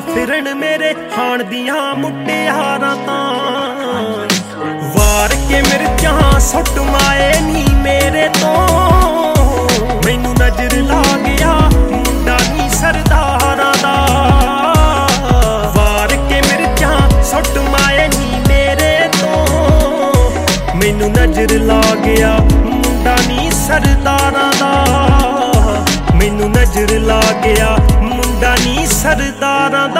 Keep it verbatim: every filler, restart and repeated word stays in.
ਫਿਰਨ ਮੇਰੇ ਹਾਣ ਦੀਆਂ ਮੁਟਿਆਰਾਂ ਤਾਂ ਵਾਰ ਕੇ ਮਿਰਚਾਂ ਸੁੱਟ ਮਾਏ ਨੀ ਮੇਰੇ ਤੋਂ ਮੈਨੂੰ ਨਜ਼ਰ ਲਾ ਗਿਆ ਮੁੰਡਾ ਨੀ ਸਰਦਾਰਾਂ ਦਾ ਵਾਰ ਕੇ ਮਿਰਚਾਂ ਸੁੱਟ ਮਾਏ ਨੀ ਮੇਰੇ ਤੋਂ ਮੈਨੂੰ ਨਜ਼ਰ ਲਾ ਗਿਆ ਮੁੰਡਾ ਨੀ ਸਰਦਾਰਾਂ ਦਾ ਮੈਨੂੰ ਨਜ਼ਰ ਲਾ ਗਿਆ ਮੁੰਡਾ ਨੀ ਸਰਦਾਰਾਂ ਦਾ